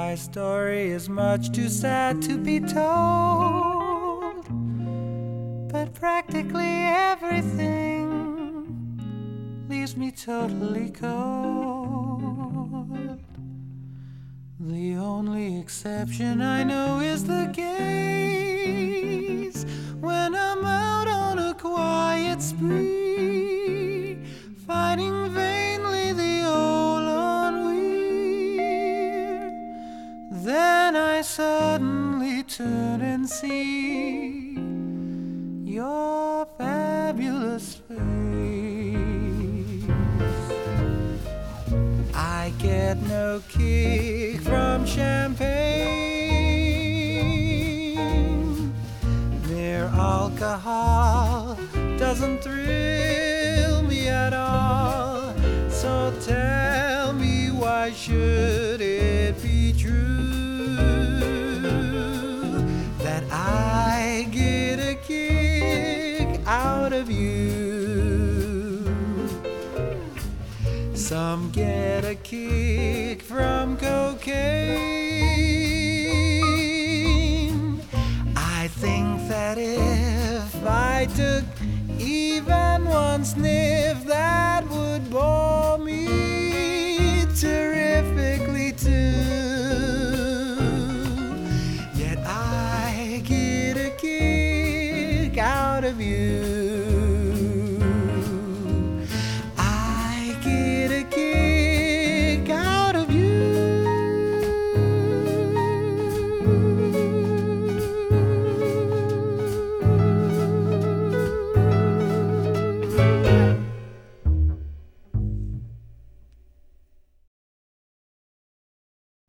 My story is much too sad to be told, but practically everything leaves me totally cold. The only exception I know is the gaze when I'm out on a quiet spree, fighting vainly the old ennui. Then I suddenly turn and see your fabulous face. I get no kick from champagne. Mere alcohol doesn't thrill me at all. So tell me, why should it be true that I get a kick out of you? Some get a kick from cocaine. I think that if I took even one sniff